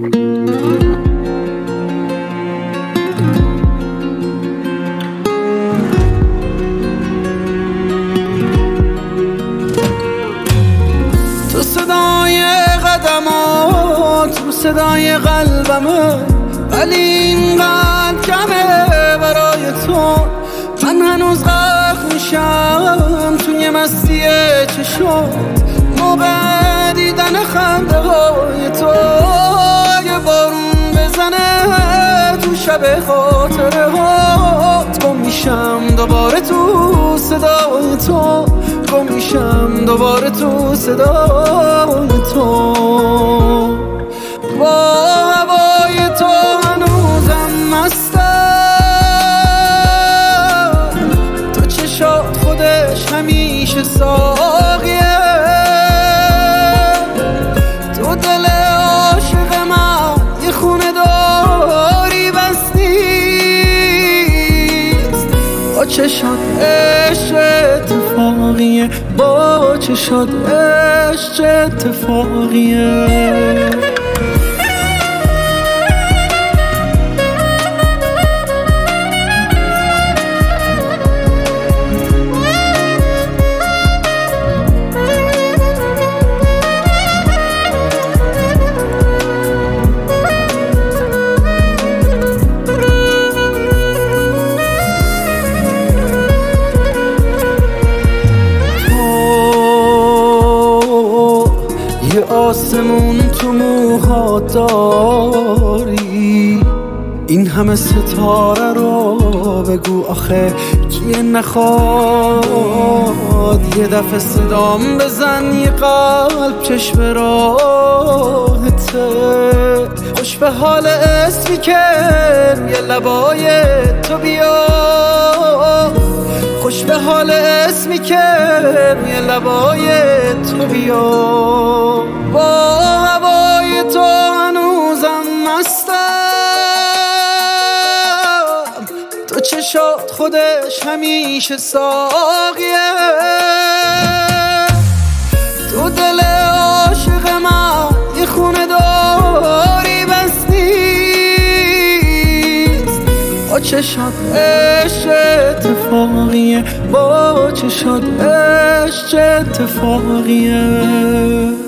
تو صدای قدمات، تو صدای قلبمه، ولی اینقدر کمه برای تو. من هنوز غرق میشم توی مستی چشات، موقع دیدن خنده های تو. اگه بارون بزنه تو شب خاطره هات، گم میشم دوباره تو صدای تو، گم میشم دوباره تو صدای تو. با هوای تو هنوزم مستم، تو چشات خودش همیشه ساقیه، تو دل عاشق من یه خونه داری بس نیست. با چشات عشق اتفاقیه، با چشات عشق اتفاقیه. یه آسمون تو موهات داری، این همه ستاره رو بگو آخه کیه نخواد. یه دفعه صدام بزن، یه قلب چشم راهته، خوش به حال اسمی که یه لبای تو بیا، خوش به حال اسمی که روی لبای تو بیا. با هوای تو هنوزم مستم، تو چشات خودش همیشه ساقیه، تو دل عاشق من یه خونه داری بس نیست. با چشات عشق اتفاقیه، با چشات عشق اتفاقیه.